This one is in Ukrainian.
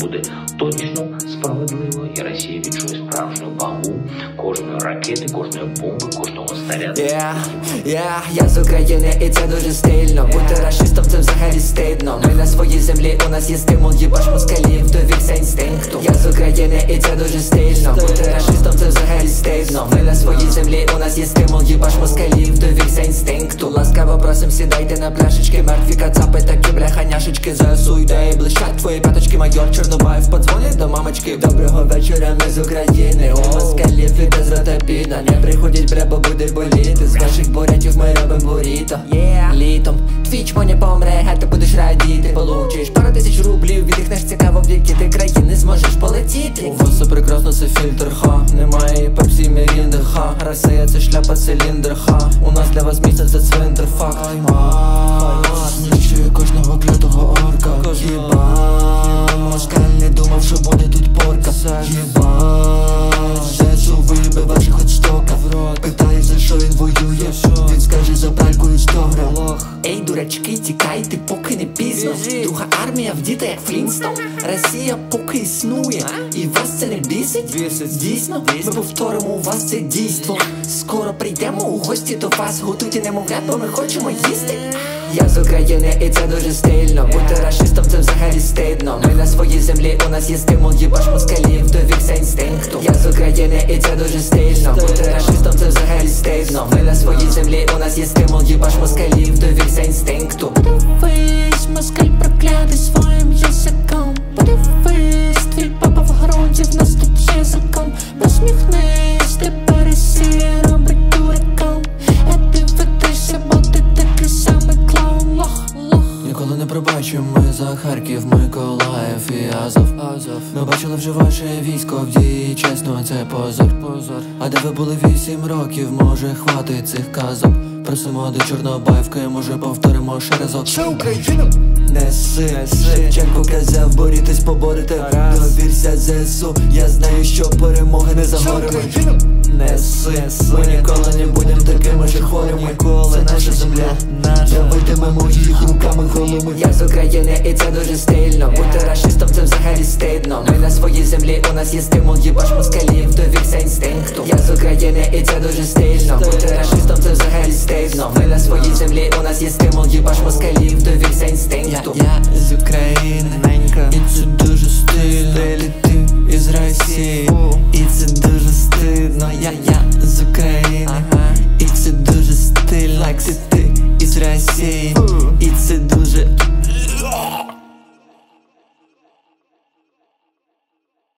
буде точно, справедливо, і Росія відчує справжню вагу кожної ракети, кожної бомби, кожного снаряду. Я з України, і це дуже стильно. Бути рашистом це взагалі стидно. Ми на своїй землі, у нас є стимул, їбаш москалів, довірся інстинкту. Я з України, і це дуже стильно. Бути рашистом це взагалі стидно. Ми на своїй землі, у нас є стимул, їбаш москалів, довірся інстинкту. Ласкаво просим, сідайте на пляшечки, мертві кацапи, такі бляханяшечки. ЗСУ йде і блищать твої п'яточки. Майор Чорнобаєв подзвонить до мамочки. Доброго вечора, ми з України. У москалів іде з рота піна. Не приходять, бля, бо буде боліти. З ваших бурятів ми робим буріто. Літом твій чмо не помре, а ти будеш радіти. Получиш пару тисяч рублів, віддихнеш цікаво, в які ти країни зможеш полетіти. У вас все прекрасно, це фільтр, ха. Немає пепсі, мірінди, ха. Росія це шляпа, циліндр, ха. У нас для вас місце, це цвинтар, факт. Знищує кожного клятого орка. Єбать, москаль не думав, що буде тут порка. Єбать, ЗСУ виїбе ваших от стока. Питає, за що він воює, він скаже, за пальку і 100 грам. Ей, дурачки, тікайте, поки не пізно. Друга армія вдіта, як Флінстон. Росія поки існує, і вас це не бісить? Дійсно, ми повторимо у вас це дійство. Скоро прийдемо у гості до вас. Готуйте немовлят, бо ми хочемо їсти. Я з України, і це дуже стильно. Бути рашистом це взагалі стидно. Ми на своїй землі, у нас є стимул, їбаш москалів, довірся інстинкту. Я з України, і це дуже стильно. Бути рашистом це взагалі стидно. Ми на своїй землі, у нас є стимул, їбаш москалів, довірся інстинкту. Подивись, москаль проклятий своїм язиком. Подивись, твій папа в груді, в нас тут є закон. Посміхнись, тепер Росія робить дураком. А ти ведешся, бо ти такий самий клоун, лох. Ніколи не пробачимо ми за Харків, Миколаїв і Азов. Ми бачили вже ваше військо в дії, чесно, це позор. А де ви були 8 років, може хватить цих казок. Просимо до Чорнобаївки, може повторимо ще разок. Що Україна? Неси, Шевченко казав, борітесь, поборете. Довірся ЗСУ, я знаю, що перемоги не за горами. Неси, ми ніколи не будем такими же хворими. Це наша земля, давитимемо їх руками голими. Я з України, і це дуже стильно. Бути рашистом це взагалі стидно. Ми на своїй землі, у нас є стимул, їбаш москалів, довірся інстинкту. Я з України, і це дуже стильно. Бути рашистом це взагалі стидно. Ми на своїй землі, у нас є стимул, їбаш москалів, довірся